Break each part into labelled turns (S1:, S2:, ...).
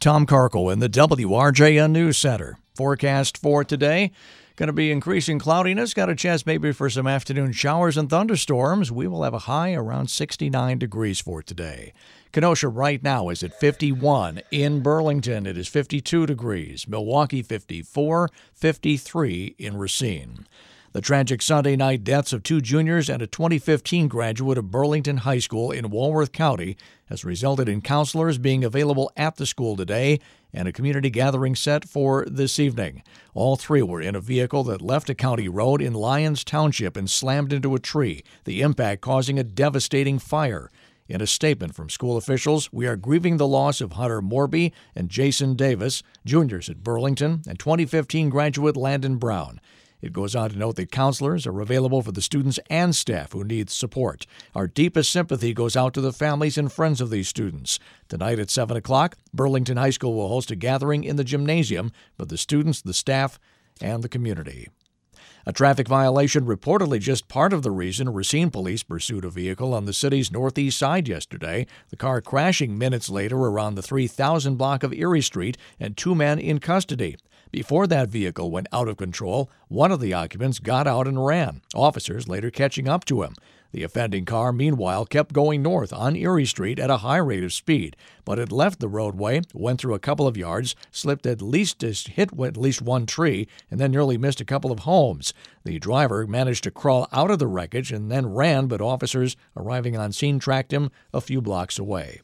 S1: Tom Karkel in the WRJN News Center. Forecast for today, going to be increasing cloudiness. Got a chance maybe for some afternoon showers and thunderstorms. We will have a high around 69 degrees for today. Kenosha right now is at 51. In Burlington, it is 52 degrees. Milwaukee, 54. 53 in Racine. The tragic Sunday night deaths of two juniors and a 2015 graduate of Burlington High School in Walworth County has resulted in counselors being available at the school today and a community gathering set for this evening. All three were in a vehicle that left a county road in Lyons Township and slammed into a tree, the impact causing a devastating fire. In a statement from school officials, we are grieving the loss of Hunter Morby and Jason Davis, juniors at Burlington, and 2015 graduate Landon Brown. It goes on to note that counselors are available for the students and staff who need support. Our deepest sympathy goes out to the families and friends of these students. Tonight at 7 o'clock, Burlington High School will host a gathering in the gymnasium for the students, the staff, and the community. A traffic violation reportedly just part of the reason Racine police pursued a vehicle on the city's northeast side yesterday, the car crashing minutes later around the 3000 block of Erie Street and two men in custody. Before that vehicle went out of control, one of the occupants got out and ran, officers later catching up to him. The offending car, meanwhile, kept going north on Erie Street at a high rate of speed, but it left the roadway, went through a couple of yards, hit at least one tree, and then nearly missed a couple of homes. The driver managed to crawl out of the wreckage and then ran, but officers arriving on scene tracked him a few blocks away.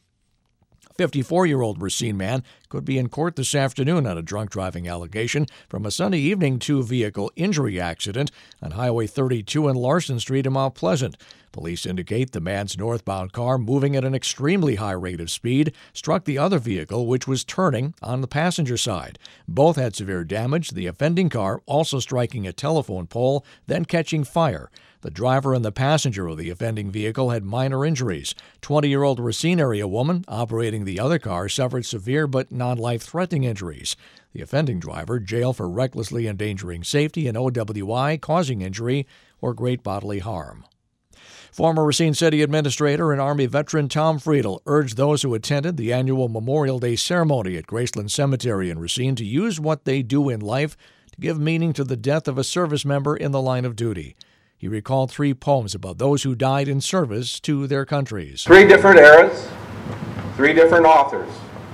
S1: 54-year-old Racine man could be in court this afternoon on a drunk driving allegation from a Sunday evening two-vehicle injury accident on Highway 32 and Larson Street in Mount Pleasant. Police indicate the man's northbound car, moving at an extremely high rate of speed, struck the other vehicle, which was turning on the passenger side. Both had severe damage, the offending car also striking a telephone pole, then catching fire. The driver and the passenger of the offending vehicle had minor injuries. 20-year-old Racine area woman operating the other car suffered severe but non-life-threatening injuries. The offending driver jailed for recklessly endangering safety and OWI, causing injury or great bodily harm. Former Racine City Administrator and Army veteran Tom Friedel urged those who attended the annual Memorial Day ceremony at Graceland Cemetery in Racine to use what they do in life to give meaning to the death of a service member in the line of duty. He recalled three poems about those who died in service to their countries.
S2: Three different eras, three different authors,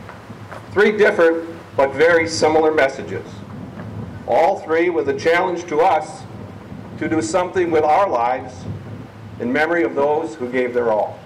S2: three different but very similar messages. All three with a challenge to us to do something with our lives in memory of those who gave their all.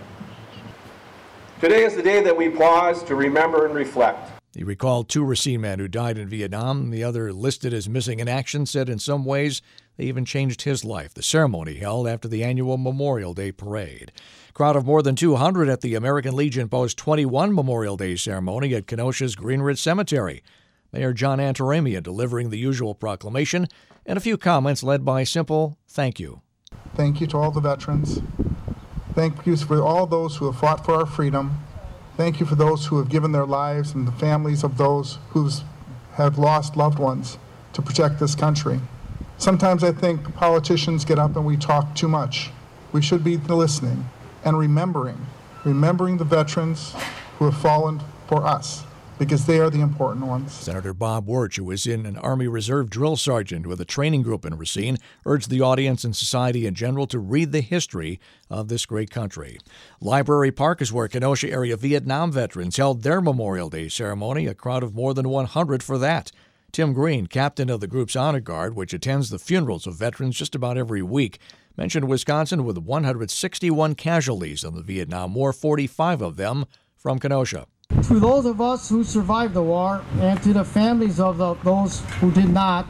S2: Today is the day that we pause to remember and reflect.
S1: He recalled two Racine men who died in Vietnam. The other, listed as missing in action, said in some ways they even changed his life. The ceremony held after the annual Memorial Day parade. Crowd of more than 200 at the American Legion Post 21 Memorial Day ceremony at Kenosha's Greenridge Cemetery. Mayor John Antaramian delivering the usual proclamation and a few comments led by a simple thank you.
S3: Thank you to all the veterans. Thank you for all those who have fought for our freedom. Thank you for those who have given their lives and the families of those who have lost loved ones to protect this country. Sometimes I think politicians get up and we talk too much. We should be listening and remembering the veterans who have fallen for us, because they are the important ones.
S1: Senator Bob Wirch, who is in an Army Reserve drill sergeant with a training group in Racine, urged the audience and society in general to read the history of this great country. Library Park is where Kenosha area Vietnam veterans held their Memorial Day ceremony, a crowd of more than 100 for that. Tim Green, captain of the group's Honor Guard, which attends the funerals of veterans just about every week, mentioned Wisconsin with 161 casualties in the Vietnam War, 45 of them from Kenosha.
S4: To those of us who survived the war and to the families of those who did not,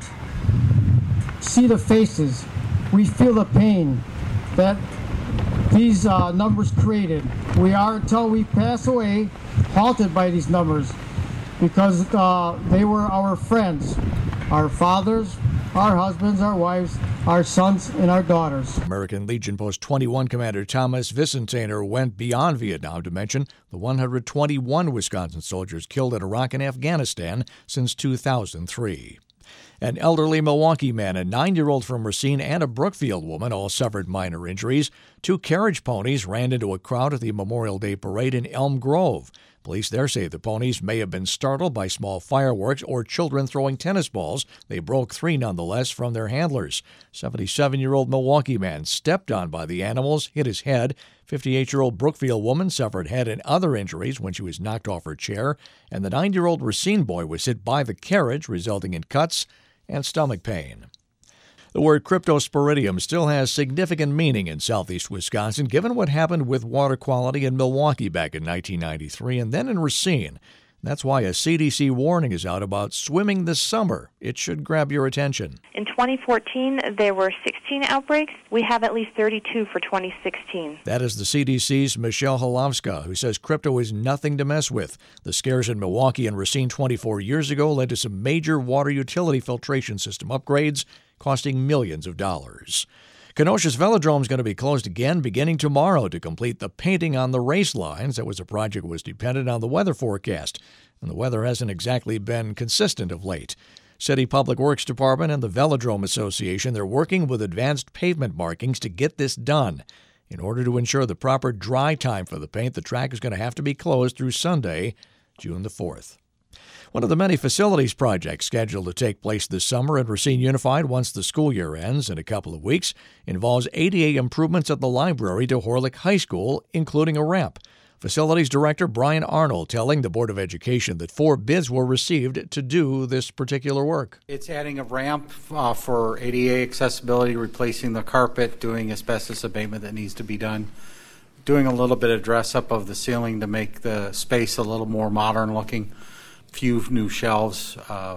S4: see the faces. We feel the pain that these numbers created. We are, until we pass away, haunted by these numbers because they were our friends, our fathers, our husbands, our wives, our sons, and our daughters.
S1: American Legion Post 21 Commander Thomas Vicentainer went beyond Vietnam to mention the 121 Wisconsin soldiers killed in Iraq and Afghanistan since 2003. An elderly Milwaukee man, a 9-year-old from Racine, and a Brookfield woman all suffered minor injuries. Two carriage ponies ran into a crowd at the Memorial Day parade in Elm Grove. Police there say the ponies may have been startled by small fireworks or children throwing tennis balls. They broke 3 nonetheless from their handlers. 77-year-old Milwaukee man stepped on by the animals, hit his head. 58-year-old Brookfield woman suffered head and other injuries when she was knocked off her chair. And the 9-year-old Racine boy was hit by the carriage, resulting in cuts and stomach pain. The word cryptosporidium still has significant meaning in southeast Wisconsin, given what happened with water quality in Milwaukee back in 1993 and then in Racine. That's why a CDC warning is out about swimming this summer. It should grab your attention.
S5: In 2014, there were 16 outbreaks. We have at least 32 for 2016.
S1: That is the CDC's Michelle Halovska, who says crypto is nothing to mess with. The scares in Milwaukee and Racine 24 years ago led to some major water utility filtration system upgrades, costing millions of dollars. Kenosha's Velodrome is going to be closed again beginning tomorrow to complete the painting on the race lines. That was a project that was dependent on the weather forecast, and the weather hasn't exactly been consistent of late. City Public Works Department and the Velodrome Association, they're working with advanced pavement markings to get this done. In order to ensure the proper dry time for the paint, the track is going to have to be closed through Sunday, June the 4th. One of the many facilities projects scheduled to take place this summer at Racine Unified once the school year ends in a couple of weeks involves ADA improvements at the library to Horlick High School, including a ramp. Facilities Director Brian Arnold telling the Board of Education that 4 bids were received to do this particular work.
S6: It's adding a ramp for ADA accessibility, replacing the carpet, doing asbestos abatement that needs to be done, doing a little bit of dress up of the ceiling to make the space a little more modern looking. Few new shelves,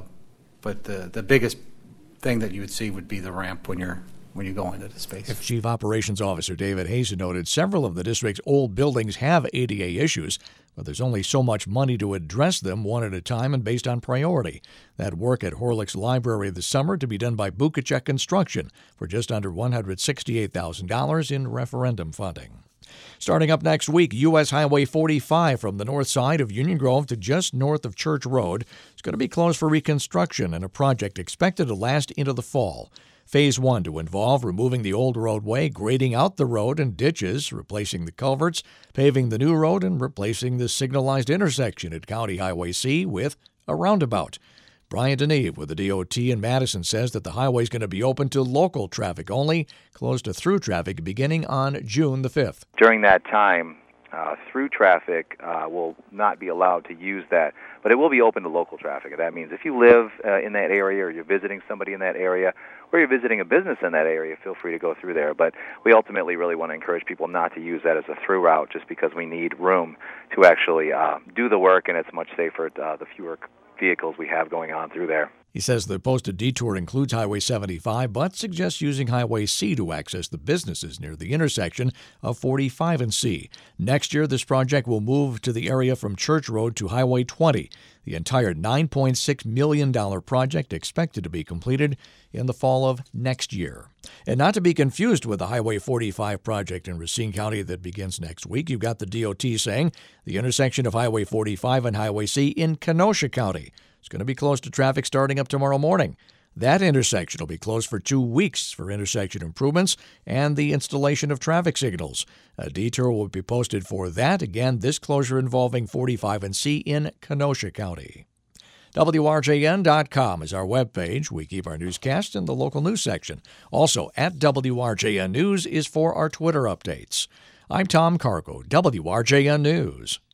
S6: but the biggest thing that you would see would be the ramp when you go into the space.
S1: Chief Operations Officer David Hazen noted several of the district's old buildings have ADA issues, but there's only so much money to address them one at a time and based on priority. That work at Horlick's Library this summer to be done by Bukacek Construction for just under $168,000 in referendum funding. Starting up next week, U.S. Highway 45 from the north side of Union Grove to just north of Church Road is going to be closed for reconstruction and a project expected to last into the fall. Phase 1 to involve removing the old roadway, grading out the road and ditches, replacing the culverts, paving the new road, and replacing the signalized intersection at County Highway C with a roundabout. Brian Deneve with the DOT in Madison says that the highway is going to be open to local traffic only, closed to through traffic beginning on June the 5th.
S7: During that time, through traffic will not be allowed to use that, but it will be open to local traffic. That means if you live in that area or you're visiting somebody in that area or you're visiting a business in that area, feel free to go through there. But we ultimately really want to encourage people not to use that as a through route just because we need room to actually do the work, and it's much safer the fewer vehicles we have going on through there.
S1: He says the posted detour includes Highway 75, but suggests using Highway C to access the businesses near the intersection of 45 and C. Next year, this project will move to the area from Church Road to Highway 20. The entire $9.6 million project expected to be completed in the fall of next year. And not to be confused with the Highway 45 project in Racine County that begins next week, you've got the DOT saying the intersection of Highway 45 and Highway C in Kenosha County is going to be closed to traffic starting up tomorrow morning. That intersection will be closed for 2 weeks for intersection improvements and the installation of traffic signals. A detour will be posted for that. Again, this closure involving 45 and C in Kenosha County. WRJN.com is our webpage. We keep our newscast in the local news section. Also, at WRJN News is for our Twitter updates. I'm Tom Cargo, WRJN News.